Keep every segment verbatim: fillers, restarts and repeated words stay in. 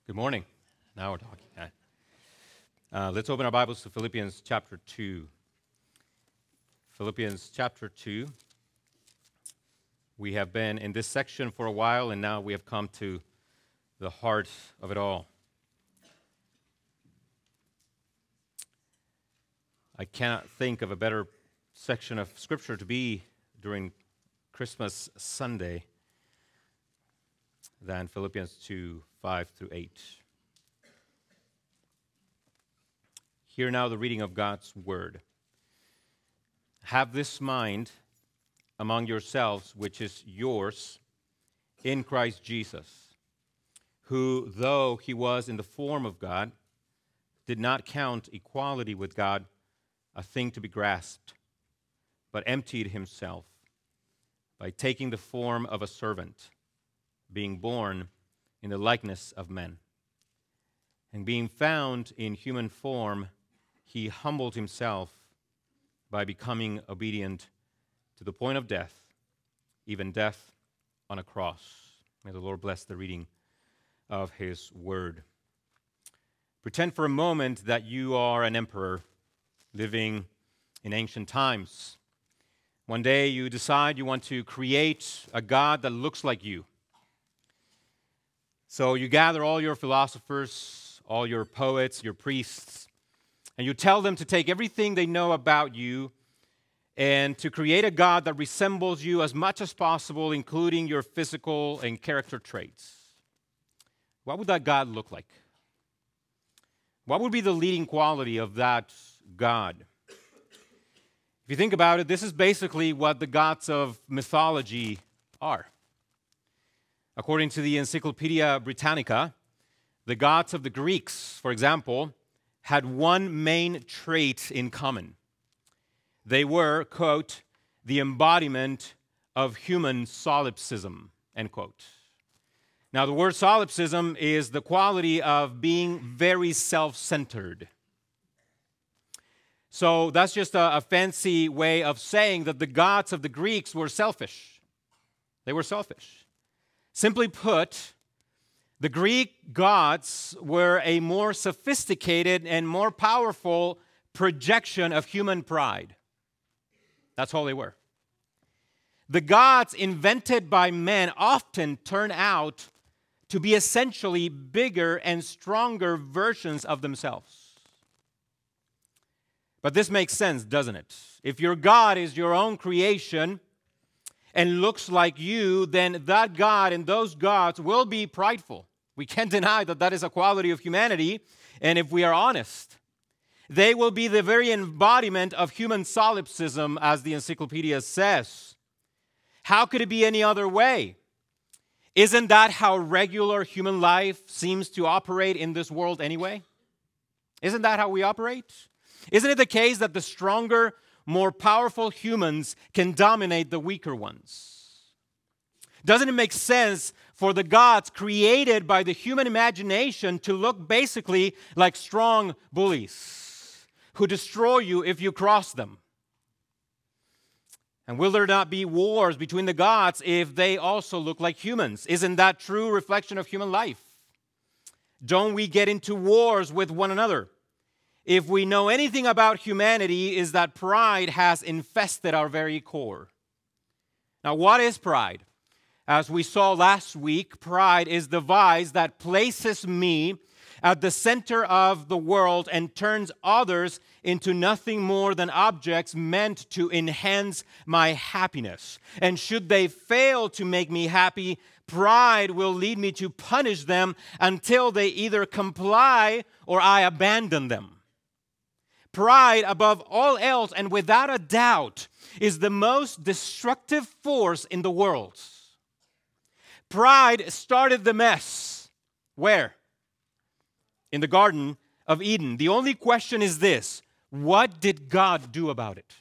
Good morning. Now we're talking. Uh, let's open our Bibles to Philippians chapter two. Philippians chapter two. We have been in this section for a while, and now we have come to the heart of it all. I cannot think of a better section of Scripture to be during Christmas Sunday than Philippians two, five through eight. Hear now the reading of God's Word. Have this mind among yourselves, which is yours in Christ Jesus, who, though he was in the form of God, did not count equality with God a thing to be grasped, but emptied himself by taking the form of a servant, being born in the likeness of men. And being found in human form, he humbled himself by becoming obedient to the point of death, even death on a cross. May the Lord bless the reading of his word. Pretend for a moment that you are an emperor living in ancient times. One day you decide you want to create a god that looks like you. So you gather all your philosophers, all your poets, your priests, and you tell them to take everything they know about you and to create a god that resembles you as much as possible, including your physical and character traits. What would that god look like? What would be the leading quality of that god? If you think about it, this is basically what the gods of mythology are. According to the Encyclopedia Britannica, the gods of the Greeks, for example, had one main trait in common. They were, quote, the embodiment of human solipsism, end quote. Now, the word solipsism is the quality of being very self-centered. So that's just a, a fancy way of saying that the gods of the Greeks were selfish. They were selfish. Simply put, the Greek gods were a more sophisticated and more powerful projection of human pride. That's all they were. The gods invented by men often turn out to be essentially bigger and stronger versions of themselves. But this makes sense, doesn't it? If your God is your own creation and looks like you, then that God and those gods will be prideful. We can't deny that that is a quality of humanity, and if we are honest, they will be the very embodiment of human solipsism, as the encyclopedia says. How could it be any other way? Isn't that how regular human life seems to operate in this world anyway? Isn't that how we operate? Isn't it the case that the stronger, more powerful humans can dominate the weaker ones? Doesn't it make sense for the gods created by the human imagination to look basically like strong bullies who destroy you if you cross them? And will there not be wars between the gods if they also look like humans? Isn't that true reflection of human life? Don't we get into wars with one another? If we know anything about humanity, is that pride has infested our very core. Now, what is pride? As we saw last week, pride is the vice that places me at the center of the world and turns others into nothing more than objects meant to enhance my happiness. And should they fail to make me happy, pride will lead me to punish them until they either comply or I abandon them. Pride, above all else and without a doubt, is the most destructive force in the world. Pride started the mess. Where? In the Garden of Eden. The only question is this: what did God do about it?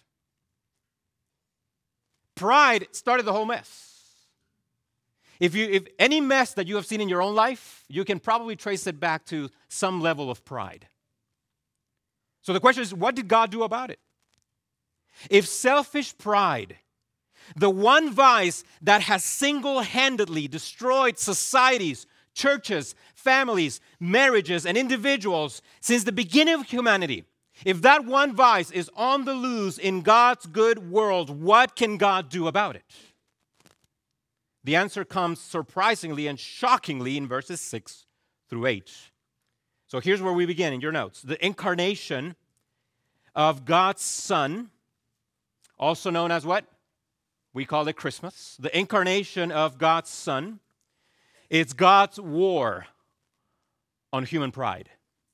Pride started the whole mess. If you, if any mess that you have seen in your own life, you can probably trace it back to some level of pride. So the question is, what did God do about it? If selfish pride, the one vice that has single-handedly destroyed societies, churches, families, marriages, and individuals since the beginning of humanity. If that one vice is on the loose in God's good world, what can God do about it? The answer comes surprisingly and shockingly in verses six through eight. So here's where we begin in your notes. The incarnation of God's Son, also known as what? We call it Christmas. The incarnation of God's Son is God's war on human pride.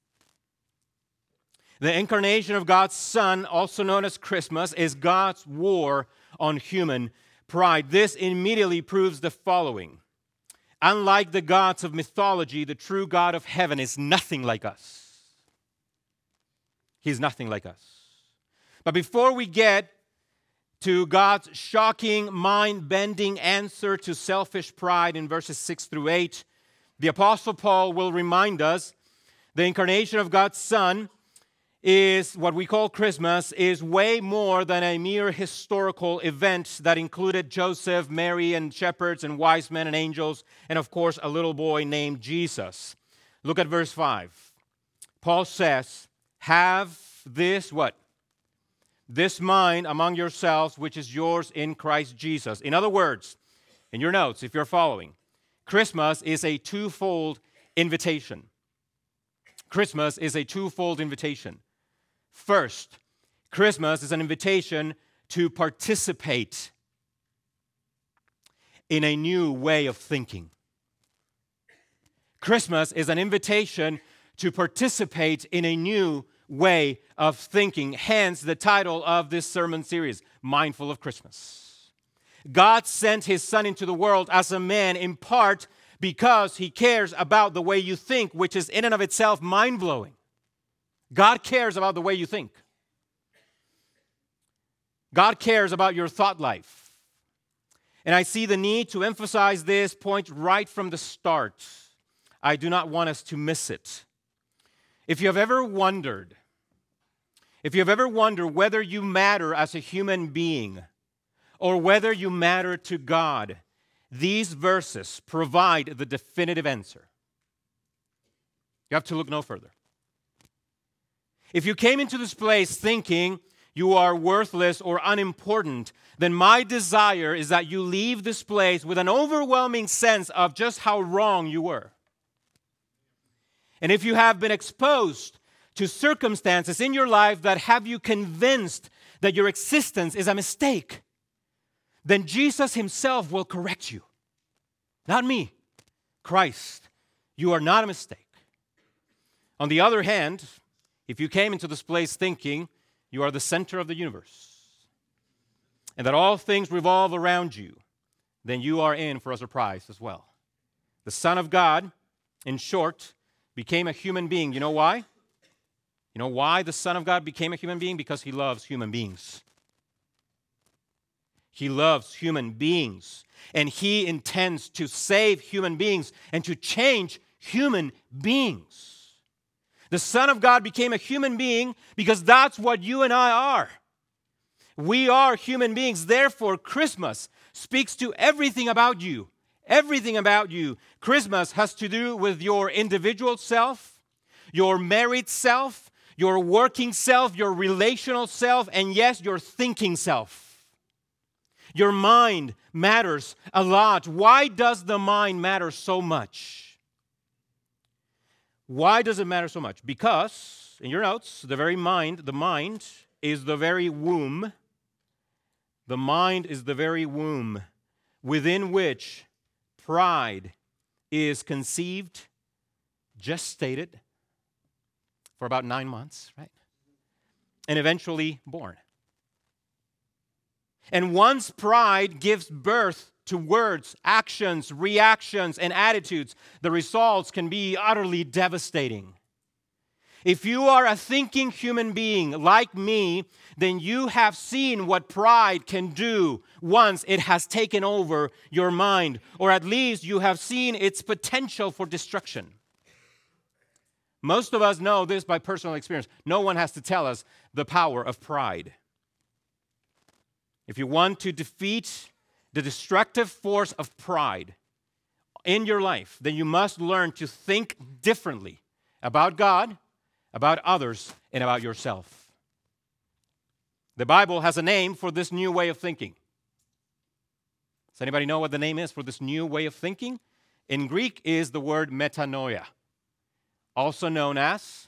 The incarnation of God's Son, also known as Christmas, is God's war on human pride. This immediately proves the following. Unlike the gods of mythology, the true God of heaven is nothing like us. He's nothing like us. But before we get to God's shocking, mind-bending answer to selfish pride in verses six through eight, the Apostle Paul will remind us the incarnation of God's Son is what we call Christmas, is way more than a mere historical event that included Joseph, Mary, and shepherds, and wise men, and angels, and of course, a little boy named Jesus. Look at verse five. Paul says, have this, what? This mind among yourselves, which is yours in Christ Jesus. In other words, in your notes, if you're following, Christmas is a twofold invitation. Christmas is a twofold invitation. First, Christmas is an invitation to participate in a new way of thinking. Christmas is an invitation to participate in a new way of thinking. Hence, the title of this sermon series, Mindful of Christmas. God sent His Son into the world as a man in part because He cares about the way you think, which is in and of itself mind-blowing. God cares about the way you think. God cares about your thought life. And I see the need to emphasize this point right from the start. I do not want us to miss it. If you have ever wondered, if you have ever wondered whether you matter as a human being or whether you matter to God, these verses provide the definitive answer. You have to look no further. If you came into this place thinking you are worthless or unimportant, then my desire is that you leave this place with an overwhelming sense of just how wrong you were. And if you have been exposed to circumstances in your life that have you convinced that your existence is a mistake, then Jesus Himself will correct you. Not me, Christ. You are not a mistake. On the other hand, if you came into this place thinking you are the center of the universe and that all things revolve around you, then you are in for a surprise as well. The Son of God, in short, became a human being. You know why? You know why the Son of God became a human being? Because He loves human beings. He loves human beings. And He intends to save human beings and to change human beings. The Son of God became a human being because that's what you and I are. We are human beings. Therefore, Christmas speaks to everything about you. Everything about you. Christmas has to do with your individual self, your married self, your working self, your relational self, and yes, your thinking self. Your mind matters a lot. Why does the mind matter so much? Why does it matter so much? Because, in your notes, the very mind, the mind is the very womb. The mind is the very womb within which pride is conceived, gestated for about nine months, right? And eventually born. And once pride gives birth to words, actions, reactions, and attitudes, the results can be utterly devastating. If you are a thinking human being like me, then you have seen what pride can do once it has taken over your mind, or at least you have seen its potential for destruction. Most of us know this by personal experience. No one has to tell us the power of pride. If you want to defeat the destructive force of pride in your life, then you must learn to think differently about God, about others, and about yourself. The Bible has a name for this new way of thinking. Does anybody know what the name is for this new way of thinking? In Greek is the word metanoia, also known as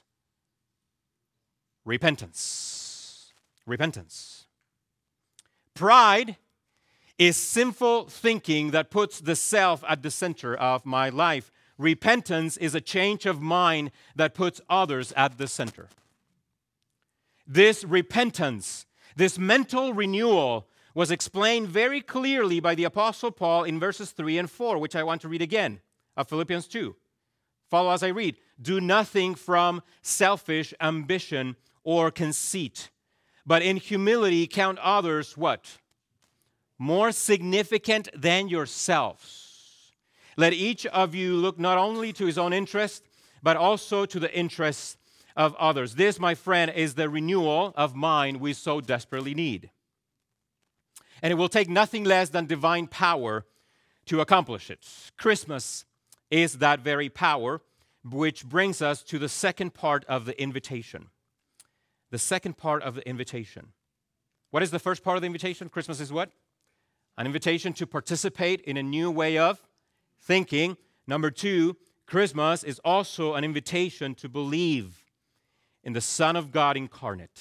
repentance. Repentance. Pride is sinful thinking that puts the self at the center of my life. Repentance is a change of mind that puts others at the center. This repentance, this mental renewal, was explained very clearly by the Apostle Paul in verses three and four, which I want to read again, of Philippians two. Follow as I read. Do nothing from selfish ambition or conceit, but in humility count others what? More significant than yourselves. Let each of you look not only to his own interest, but also to the interests of others. This, my friend, is the renewal of mind we so desperately need. And it will take nothing less than divine power to accomplish it. Christmas is that very power, which brings us to the second part of the invitation. The second part of the invitation. What is the first part of the invitation? Christmas is what? An invitation to participate in a new way of thinking. Number two, Christmas is also an invitation to believe in the Son of God incarnate.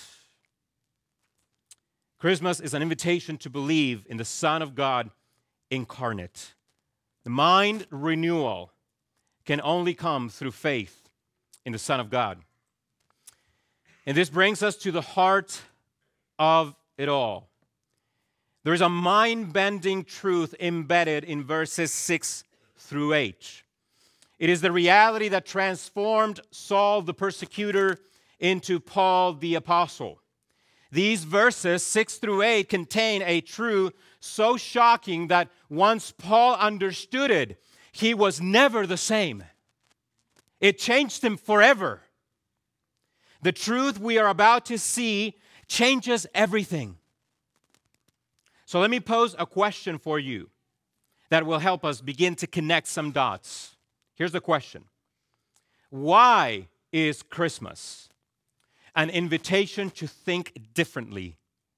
Christmas is an invitation to believe in the Son of God incarnate. The mind renewal can only come through faith in the Son of God. And this brings us to the heart of it all. There is a mind-bending truth embedded in verses six through eight. It is the reality that transformed Saul the persecutor into Paul the apostle. These verses, six through eight, contain a truth so shocking that once Paul understood it, he was never the same. It changed him forever. The truth we are about to see changes everything. So let me pose a question for you that will help us begin to connect some dots. Here's the question. Why is Christmas an invitation to think differently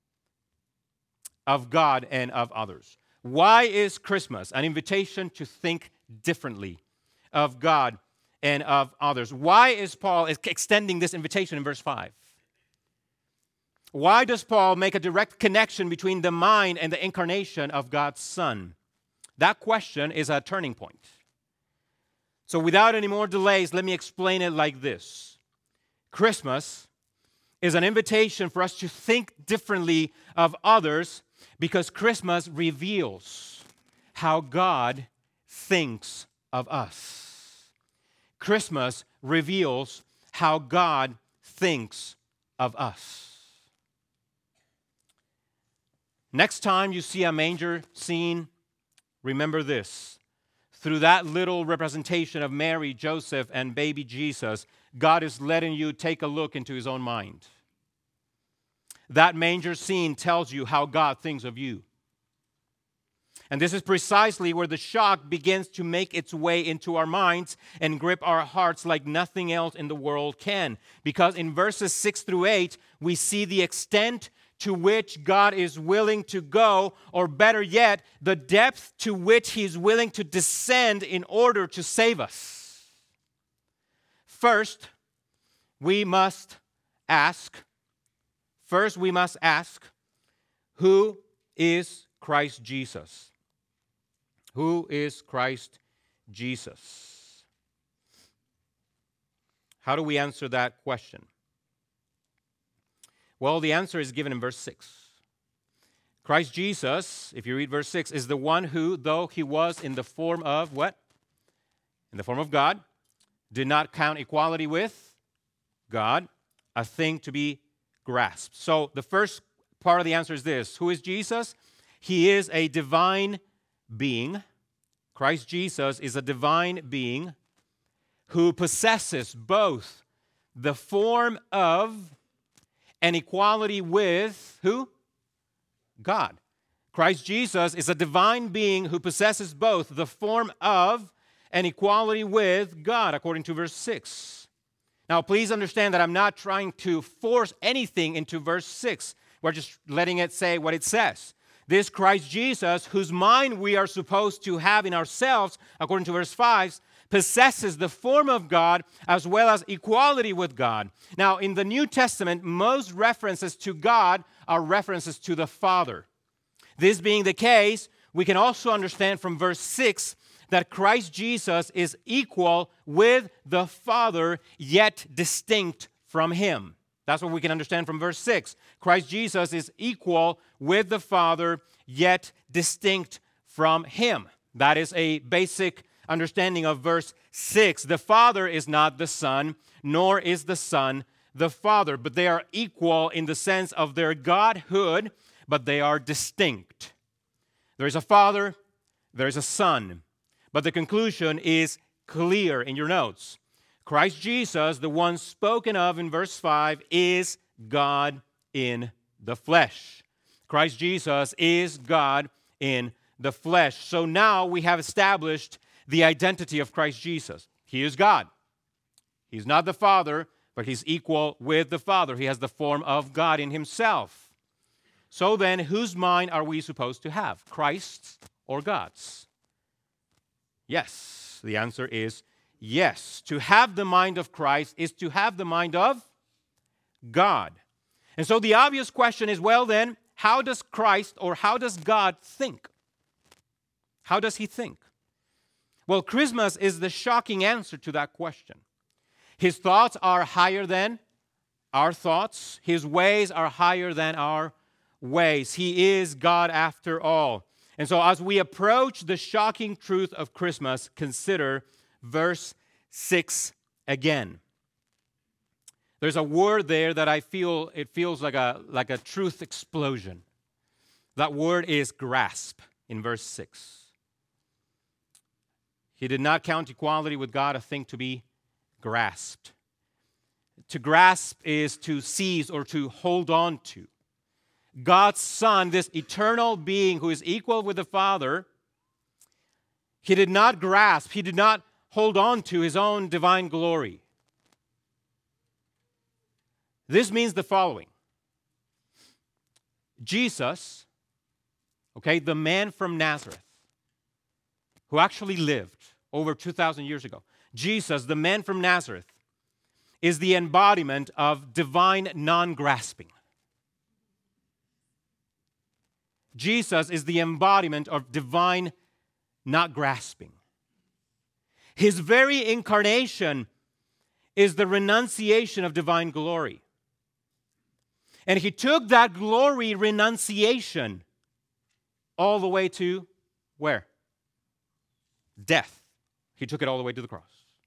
of God and of others? Why is Christmas an invitation to think differently of God and of others? Why is Paul extending this invitation in verse five? Why does Paul make a direct connection between the mind and the incarnation of God's Son? That question is a turning point. So without any more delays, let me explain it like this. Christmas is an invitation for us to think differently of others because Christmas reveals how God thinks of us. Christmas reveals how God thinks of us. Next time you see a manger scene, remember this. Through that little representation of Mary, Joseph, and baby Jesus, God is letting you take a look into his own mind. That manger scene tells you how God thinks of you. And this is precisely where the shock begins to make its way into our minds and grip our hearts like nothing else in the world can. Because in verses six through eight, we see the extent to which God is willing to go, or better yet, the depth to which he is willing to descend in order to save us. First, we must ask, first we must ask, who is Christ Jesus? Who is Christ Jesus? How do we answer that question? Well, the answer is given in verse six. Christ Jesus, if you read verse six, is the one who, though he was in the form of what? In the form of God, did not count equality with God a thing to be grasped. So the first part of the answer is this. Who is Jesus? He is a divine being. Christ Jesus is a divine being who possesses both the form of and equality with who? God. Christ Jesus is a divine being who possesses both the form of and equality with God, according to verse six. Now, please understand that I'm not trying to force anything into verse six. We're just letting it say what it says. This Christ Jesus, whose mind we are supposed to have in ourselves, according to verse five, possesses the form of God as well as equality with God. Now, in the New Testament, most references to God are references to the Father. This being the case, we can also understand from verse six that Christ Jesus is equal with the Father, yet distinct from Him. That's what we can understand from verse six. Christ Jesus is equal with the Father, yet distinct from Him. That is a basic understanding of verse six. The Father is not the Son, nor is the Son the Father, but they are equal in the sense of their Godhood, but they are distinct. There is a Father, there is a Son, but the conclusion is clear in your notes. Christ Jesus, the one spoken of in verse five, is God in the flesh. Christ Jesus is God in the flesh. So now we have established the identity of Christ Jesus. He is God. He's not the Father, but He's equal with the Father. He has the form of God in Himself. So then, whose mind are we supposed to have? Christ's or God's? Yes. The answer is yes. To have the mind of Christ is to have the mind of God. And so the obvious question is, well then, how does Christ or how does God think? How does He think? Well, Christmas is the shocking answer to that question. His thoughts are higher than our thoughts. His ways are higher than our ways. He is God after all. And so as we approach the shocking truth of Christmas, consider verse six again. There's a word there that I feel, it feels like a, like a truth explosion. That word is grasp in verse six. He did not count equality with God a thing to be grasped. To grasp is to seize or to hold on to. God's Son, this eternal being who is equal with the Father, He did not grasp, He did not hold on to His own divine glory. This means the following. Jesus, okay, the man from Nazareth, who actually lived over two thousand years ago. Jesus, the man from Nazareth, is the embodiment of divine non-grasping. Jesus is the embodiment of divine not grasping. His very incarnation is the renunciation of divine glory. And He took that glory renunciation all the way to where? Death. He took it all the way to the cross.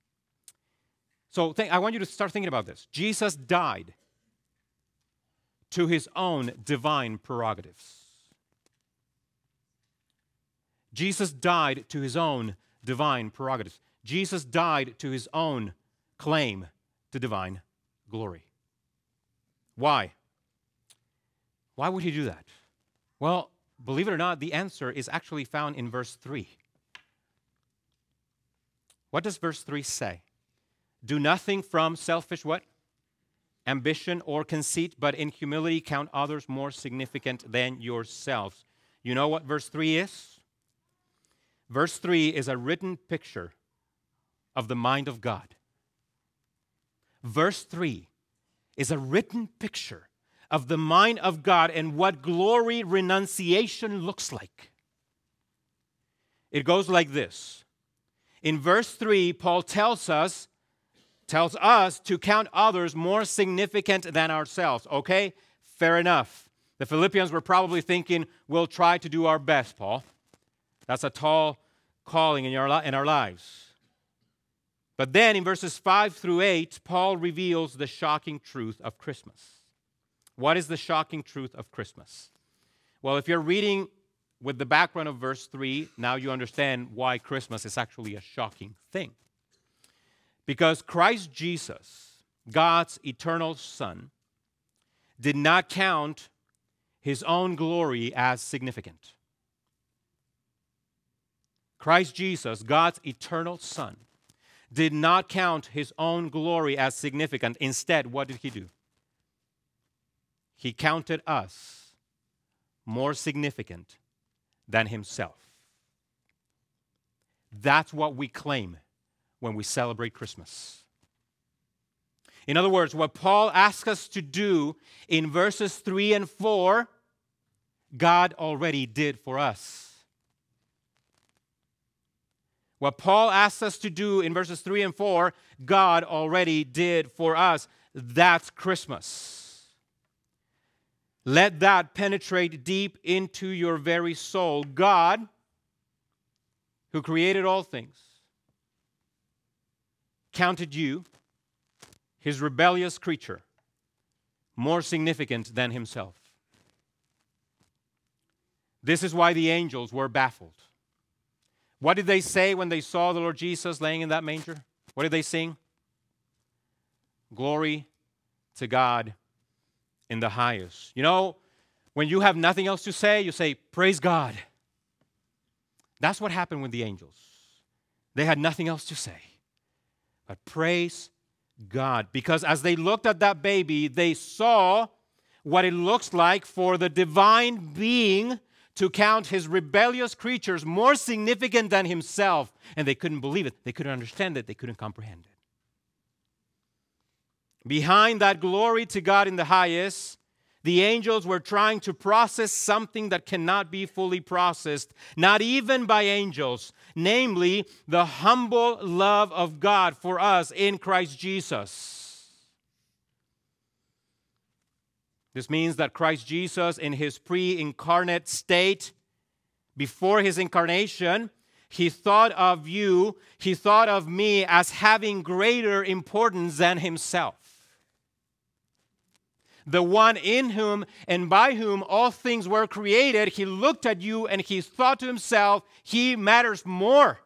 So think, I want you to start thinking about this. Jesus died to His own divine prerogatives. Jesus died to His own divine prerogatives. Jesus died to His own claim to divine glory. Why? Why would He do that? Well, believe it or not, the answer is actually found in verse three. What does verse three say? Do nothing from selfish what? Ambition or conceit, but in humility count others more significant than yourselves. You know what verse three is? Verse three is a written picture of the mind of God. Verse three is a written picture of the mind of God and what glory renunciation looks like. It goes like this. In verse three, Paul tells us, tells us to count others more significant than ourselves. Okay, fair enough. The Philippians were probably thinking, we'll try to do our best, Paul. That's a tall calling in our, in our lives. But then in verses five through eight, Paul reveals the shocking truth of Christmas. What is the shocking truth of Christmas? Well, if you're reading with the background of verse three, now you understand why Christmas is actually a shocking thing. Because Christ Jesus, God's eternal Son, did not count His own glory as significant. Christ Jesus, God's eternal Son, did not count his own glory as significant. Instead, what did he do? He counted us more significant than himself. That's what we claim when we celebrate Christmas. In other words, what Paul asks us to do in verses three and four, God already did for us. What Paul asks us to do in verses three and four, God already did for us. That's Christmas. Let that penetrate deep into your very soul. God, who created all things, counted you, his rebellious creature, more significant than himself. This is why the angels were baffled. What did they say when they saw the Lord Jesus laying in that manger? What did they sing? Glory to God in the highest. You know, when you have nothing else to say, you say, praise God. That's what happened with the angels. They had nothing else to say. But praise God. Because as they looked at that baby, they saw what it looks like for the divine being to count his rebellious creatures more significant than himself. And they couldn't believe it. They couldn't understand it. They couldn't comprehend it. Behind that glory to God in the highest, the angels were trying to process something that cannot be fully processed, not even by angels, namely the humble love of God for us in Christ Jesus. This means that Christ Jesus, in his pre-incarnate state, before his incarnation, he thought of you, he thought of me as having greater importance than himself. The one in whom and by whom all things were created, he looked at you and he thought to himself, he matters more.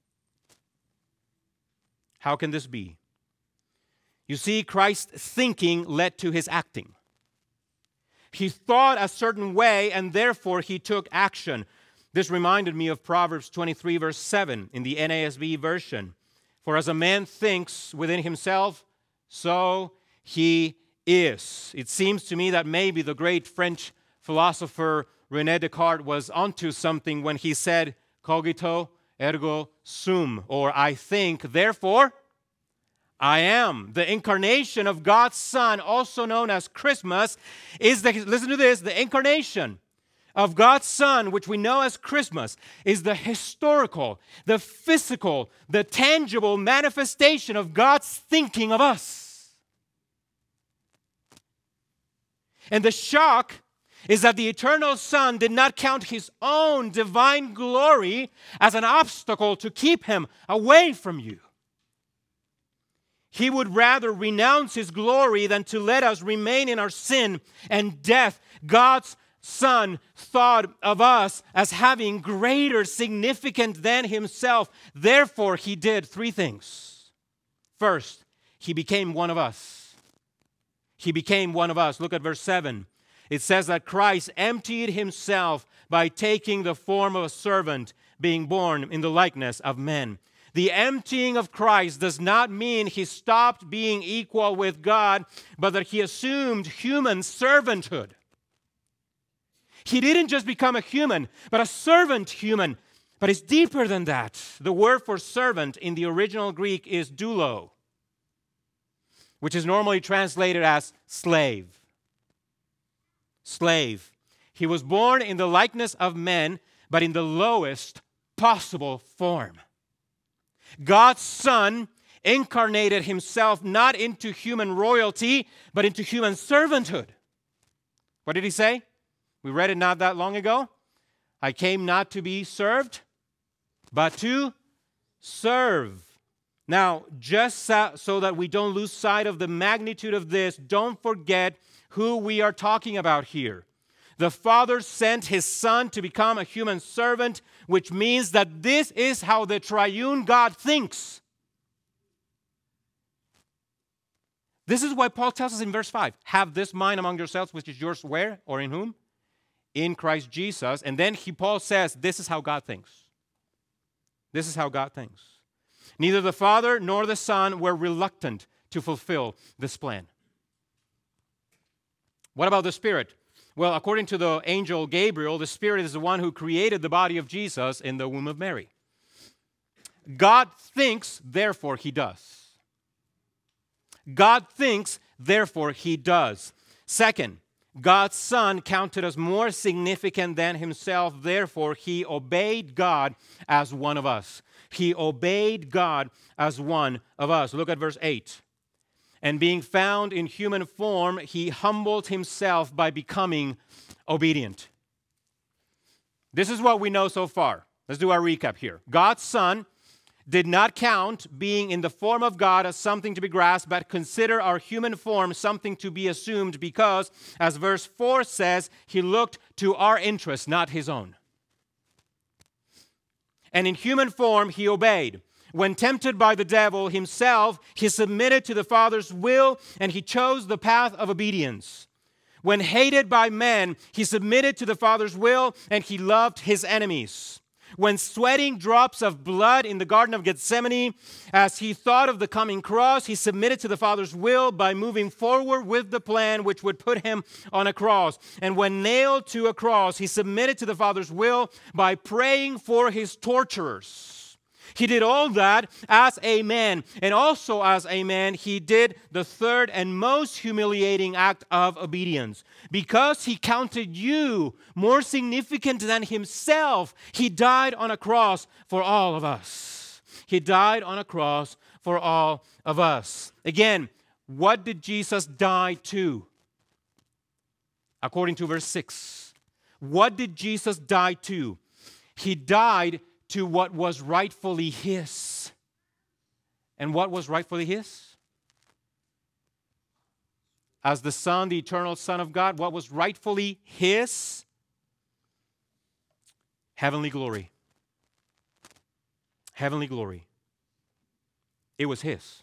How can this be? You see, Christ's thinking led to his acting. He thought a certain way and therefore he took action. This reminded me of Proverbs twenty-three, verse seven in the N A S B version. For as a man thinks within himself, so he is. It seems to me that maybe the great French philosopher René Descartes was onto something when he said, cogito ergo sum, or I think, therefore I am. The incarnation of God's Son, also known as Christmas, is the, listen to this, the incarnation of God's Son, which we know as Christmas, is the historical, the physical, the tangible manifestation of God's thinking of us. And the shock is that the eternal Son did not count his own divine glory as an obstacle to keep him away from you. He would rather renounce his glory than to let us remain in our sin and death. God's Son thought of us as having greater significance than himself. Therefore, he did three things. First, he became one of us. He became one of us. Look at verse seven. It says that Christ emptied himself by taking the form of a servant, being born in the likeness of men. The emptying of Christ does not mean he stopped being equal with God, but that he assumed human servanthood. He didn't just become a human, but a servant human. But it's deeper than that. The word for servant in the original Greek is doulo, which is normally translated as slave. Slave. He was born in the likeness of men, but in the lowest possible form. God's Son incarnated himself not into human royalty, but into human servanthood. What did he say? We read it not that long ago. I came not to be served, but to serve. Now, just so that we don't lose sight of the magnitude of this, don't forget who we are talking about here. The Father sent his Son to become a human servant, which means that this is how the triune God thinks. This is why Paul tells us in verse five, have this mind among yourselves, which is yours where or in whom? In Christ Jesus. And then he, Paul says, this is how God thinks. This is how God thinks. Neither the Father nor the Son were reluctant to fulfill this plan. What about the Spirit? Well, according to the angel Gabriel, the Spirit is the one who created the body of Jesus in the womb of Mary. God thinks, therefore He does. God thinks, therefore He does. Second, God's Son counted as more significant than Himself, therefore He obeyed God as one of us. He obeyed God as one of us. Look at verse eight. And being found in human form, He humbled Himself by becoming obedient. This is what we know so far. Let's do our recap here. God's Son did not count being in the form of God as something to be grasped, but consider our human form something to be assumed because, as verse four says, He looked to our interests, not His own. And in human form, He obeyed. When tempted by the devil himself, He submitted to the Father's will and He chose the path of obedience. When hated by men, He submitted to the Father's will and He loved His enemies. When sweating drops of blood in the Garden of Gethsemane, as He thought of the coming cross, He submitted to the Father's will by moving forward with the plan which would put Him on a cross. And when nailed to a cross, He submitted to the Father's will by praying for His torturers. He did all that as a man, and also as a man, He did the third and most humiliating act of obedience. Because He counted you more significant than Himself, He died on a cross for all of us. He died on a cross for all of us. Again, what did Jesus die to? According to verse six. What did Jesus die to? He died to what was rightfully His. And what was rightfully His? As the Son, the eternal Son of God, what was rightfully His? Heavenly glory. Heavenly glory. It was His.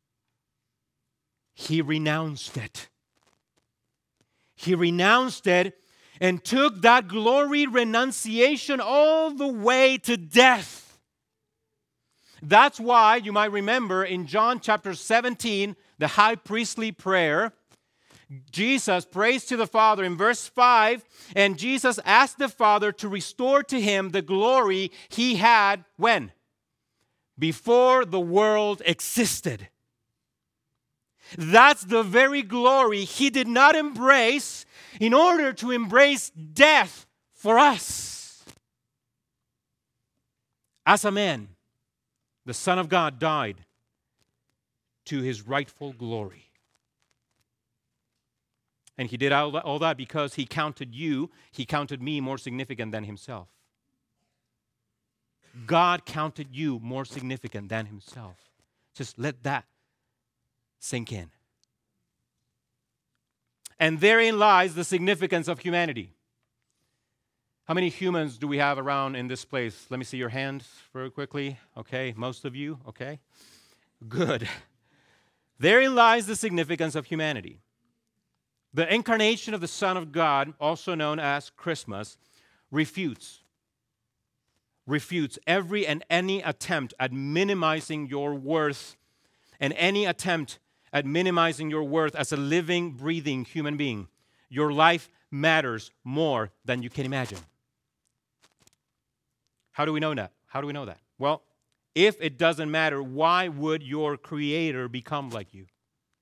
He renounced it. He renounced it and took that glory renunciation all the way to death. That's why you might remember in John chapter seventeen, the high priestly prayer, Jesus prays to the Father in verse five, and Jesus asked the Father to restore to Him the glory He had when? Before the world existed. That's the very glory He did not embrace in order to embrace death for us. As a man, the Son of God died to His rightful glory. And He did all that because He counted you, He counted me more significant than Himself. God counted you more significant than Himself. Just let that sink in. And therein lies the significance of humanity. How many humans do we have around in this place? Let me see your hands very quickly. Okay, most of you, okay? Good. Therein lies the significance of humanity. The incarnation of the Son of God, also known as Christmas, refutes, refutes every and any attempt at minimizing your worth and any attempt at minimizing your worth as a living, breathing human being. Your life matters more than you can imagine. How do we know that? How do we know that? Well, if it doesn't matter, why would your Creator become like you?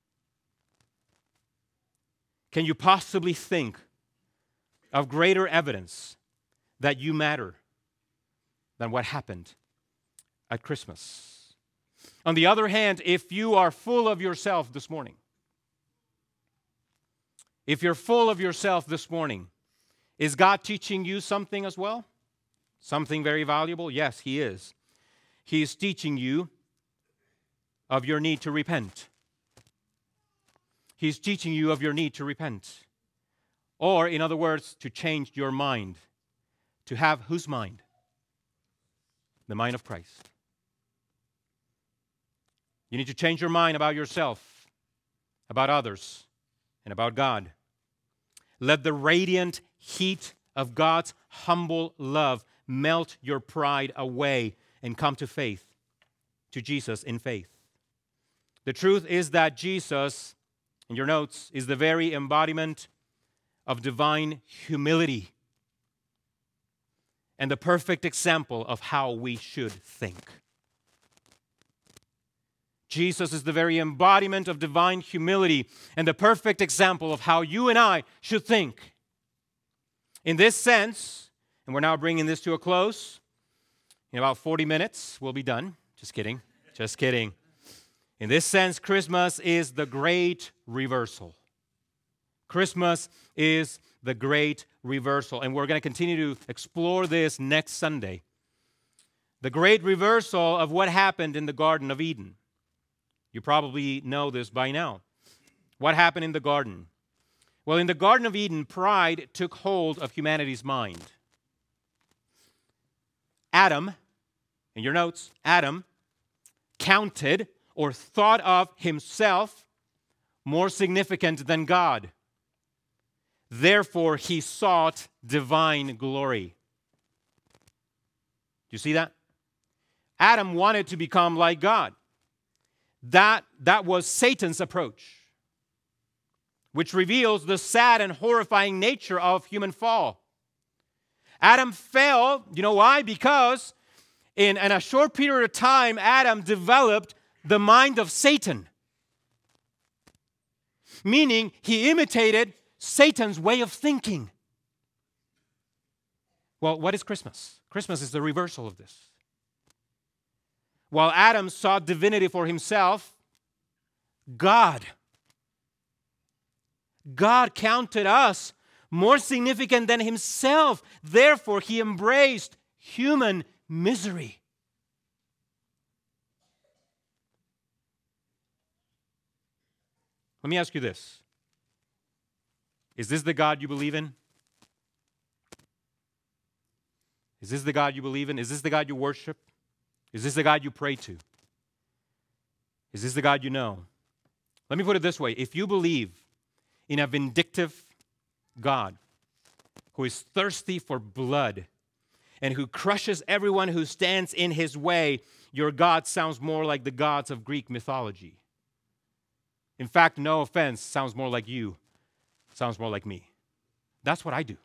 Can you possibly think of greater evidence that you matter than what happened at Christmas? On the other hand, if you are full of yourself this morning, if you're full of yourself this morning, is God teaching you something as well? Something very valuable? Yes, He is. He is teaching you of your need to repent. He's teaching you of your need to repent. Or, in other words, to change your mind. To have whose mind? The mind of Christ. You need to change your mind about yourself, about others, and about God. Let the radiant heat of God's humble love melt your pride away and come to faith, to Jesus in faith. The truth is that Jesus, in your notes, is the very embodiment of divine humility and the perfect example of how we should think. Jesus is the very embodiment of divine humility and the perfect example of how you and I should think. In this sense, and we're now bringing this to a close, in about forty minutes, we'll be done. Just kidding. Just kidding. In this sense, Christmas is the great reversal. Christmas is the great reversal. And we're going to continue to explore this next Sunday. The great reversal of what happened in the Garden of Eden. You probably know this by now. What happened in the garden? Well, in the Garden of Eden, pride took hold of humanity's mind. Adam, in your notes, Adam counted or thought of himself more significant than God. Therefore, he sought divine glory. Do you see that? Adam wanted to become like God. That, that was Satan's approach, which reveals the sad and horrifying nature of human fall. Adam fell, you know why? Because in, in a short period of time, Adam developed the mind of Satan. Meaning, he imitated Satan's way of thinking. Well, what is Christmas? Christmas is the reversal of this. While Adam sought divinity for himself, God, God counted us more significant than himself. Therefore, he embraced human misery. Let me ask you this. Is this the God you believe in? Is this the God you believe in? Is this the God you worship? Is this the God you pray to? Is this the God you know? Let me put it this way. If you believe in a vindictive God who is thirsty for blood and who crushes everyone who stands in his way, your God sounds more like the gods of Greek mythology. In fact, no offense, sounds more like you, sounds more like me. That's what I do.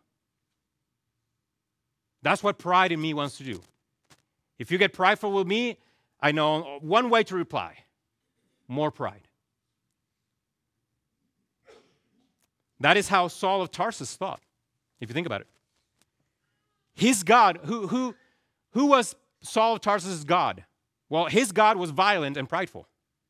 That's what pride in me wants to do. If you get prideful with me, I know one way to reply: more pride. That is how Saul of Tarsus thought, if you think about it. His God, who, who, who was Saul of Tarsus' God? Well, his God was violent and prideful.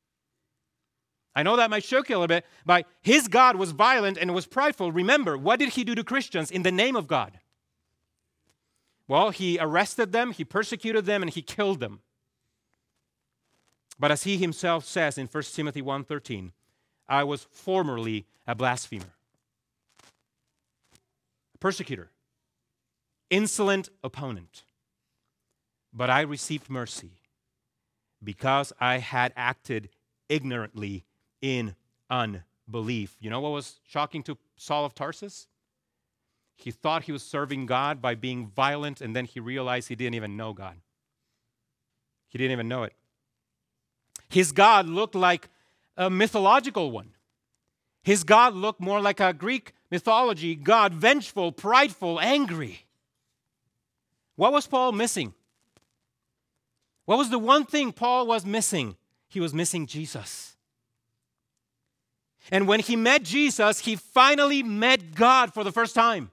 I know that might shock you a little bit, but his God was violent and was prideful. Remember, what did he do to Christians in the name of God? Well, he arrested them, he persecuted them, and he killed them. But as he himself says in First Timothy one thirteen, I was formerly a blasphemer, a persecutor, insolent opponent. But I received mercy because I had acted ignorantly in unbelief. You know what was shocking to Saul of Tarsus? He thought he was serving God by being violent, and then he realized he didn't even know God. He didn't even know it. His God looked like a mythological one. His God looked more like a Greek mythology God, vengeful, prideful, angry. What was Paul missing? What was the one thing Paul was missing? He was missing Jesus. And when he met Jesus, he finally met God for the first time.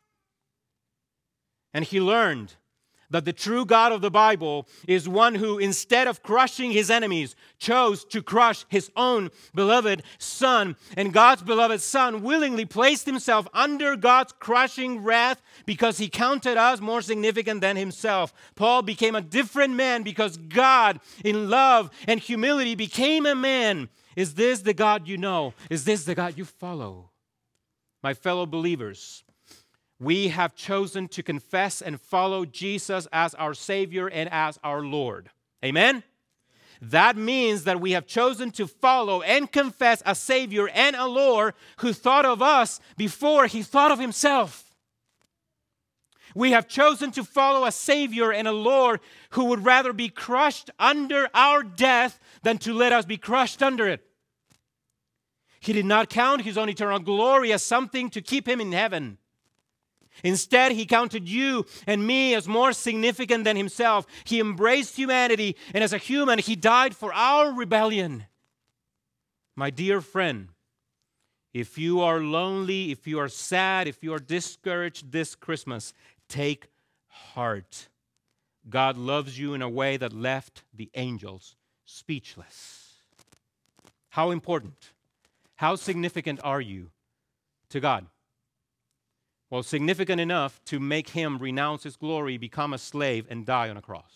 And he learned that the true God of the Bible is one who, instead of crushing his enemies, chose to crush his own beloved Son. And God's beloved Son willingly placed himself under God's crushing wrath because he counted us more significant than himself. Paul became a different man because God, in love and humility, became a man. Is this the God you know? Is this the God you follow? My fellow believers, we have chosen to confess and follow Jesus as our Savior and as our Lord. Amen? That means that we have chosen to follow and confess a Savior and a Lord who thought of us before he thought of himself. We have chosen to follow a Savior and a Lord who would rather be crushed under our death than to let us be crushed under it. He did not count his own eternal glory as something to keep him in heaven. Instead, he counted you and me as more significant than himself. He embraced humanity, and as a human, he died for our rebellion. My dear friend, if you are lonely, if you are sad, if you are discouraged this Christmas, take heart. God loves you in a way that left the angels speechless. How important, how significant are you to God? Well, significant enough to make him renounce his glory, become a slave, and die on a cross.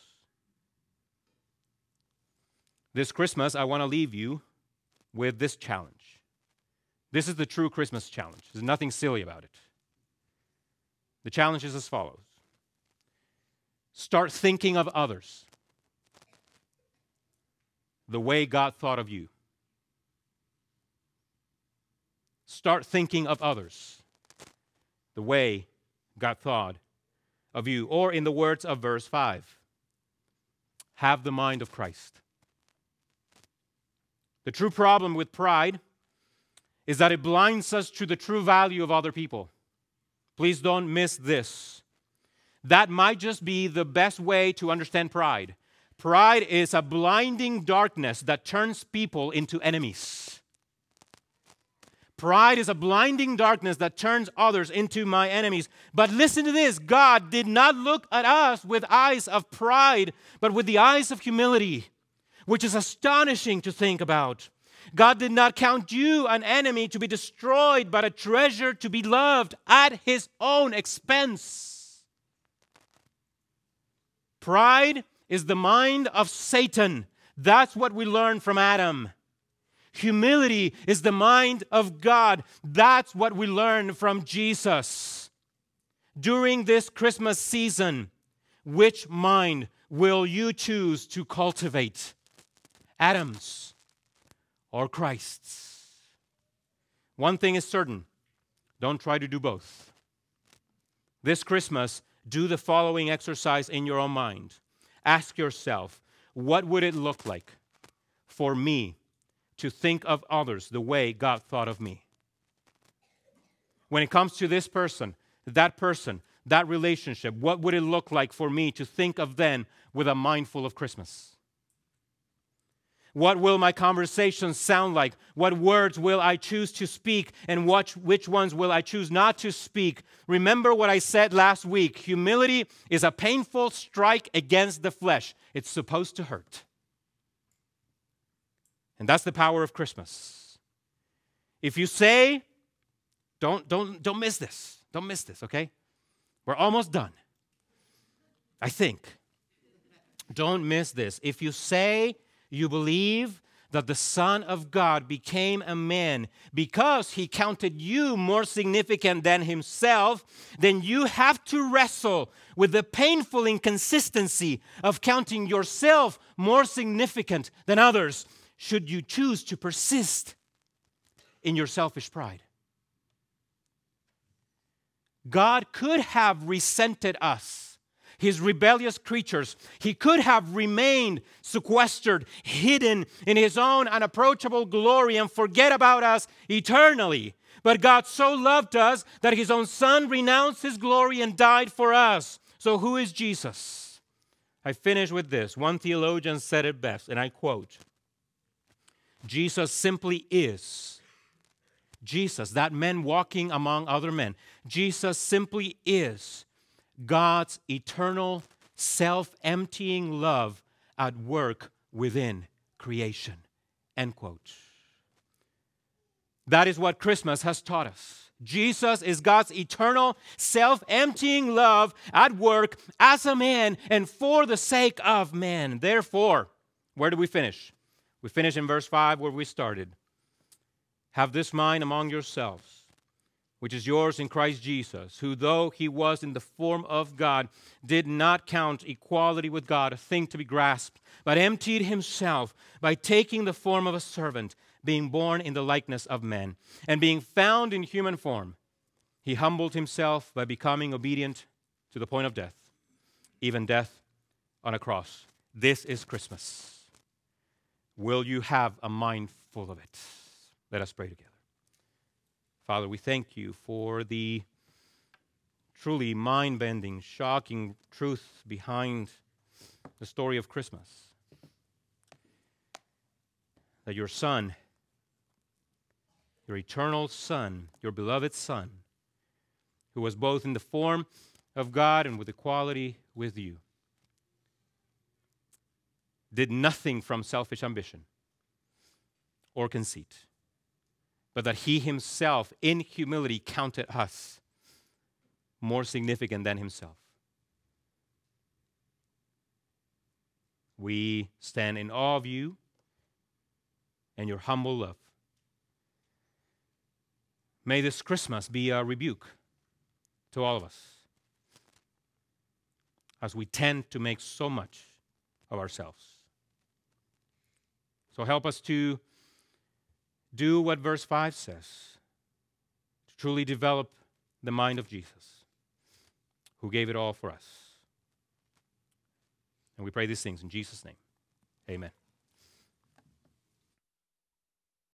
This Christmas, I want to leave you with this challenge. This is the true Christmas challenge. There's nothing silly about it. The challenge is as follows. Start thinking of others the way God thought of you. Start thinking of others the way God thought of you. Or in the words of verse five, have the mind of Christ. The true problem with pride is that it blinds us to the true value of other people. Please don't miss this. That might just be the best way to understand pride. Pride is a blinding darkness that turns people into enemies. Pride is a blinding darkness that turns others into my enemies. But listen to this. God did not look at us with eyes of pride, but with the eyes of humility, which is astonishing to think about. God did not count you an enemy to be destroyed, but a treasure to be loved at his own expense. Pride is the mind of Satan. That's what we learn from Adam. Humility is the mind of God. That's what we learn from Jesus. During this Christmas season, which mind will you choose to cultivate? Adam's or Christ's? One thing is certain. Don't try to do both. This Christmas, do the following exercise in your own mind. Ask yourself, what would it look like for me to think of others the way God thought of me? When it comes to this person, that person, that relationship, what would it look like for me to think of them with a mind full of Christmas? What will my conversations sound like? What words will I choose to speak? And what, which ones will I choose not to speak? Remember what I said last week. Humility is a painful strike against the flesh. It's supposed to hurt. And that's the power of Christmas. If you say, don't, don't, don't miss this. Don't miss this, okay? We're almost done. I think. Don't miss this. If you say you believe that the Son of God became a man because he counted you more significant than himself, then you have to wrestle with the painful inconsistency of counting yourself more significant than others, should you choose to persist in your selfish pride. God could have resented us, his rebellious creatures. He could have remained sequestered, hidden in his own unapproachable glory and forget about us eternally. But God so loved us that his own Son renounced his glory and died for us. So who is Jesus? I finish with this. One theologian said it best, and I quote, Jesus simply is. Jesus, that man walking among other men. Jesus simply is God's eternal, self-emptying love at work within creation. End quote. That is what Christmas has taught us. Jesus is God's eternal, self-emptying love at work as a man and for the sake of man. Therefore, where do we finish? We finish in verse five where we started. Have this mind among yourselves, which is yours in Christ Jesus, who though he was in the form of God, did not count equality with God a thing to be grasped, but emptied himself by taking the form of a servant, being born in the likeness of men. And being found in human form, he humbled himself by becoming obedient to the point of death, even death on a cross. This is Christmas. Will you have a mind full of it? Let us pray together. Father, we thank you for the truly mind-bending, shocking truth behind the story of Christmas. That your Son, your eternal Son, your beloved Son, who was both in the form of God and with equality with you, did nothing from selfish ambition or conceit, but that he himself in humility counted us more significant than himself. We stand in awe of you and your humble love. May this Christmas be a rebuke to all of us as we tend to make so much of ourselves. So help us to do what verse five says, to truly develop the mind of Jesus, who gave it all for us. And we pray these things in Jesus' name. Amen.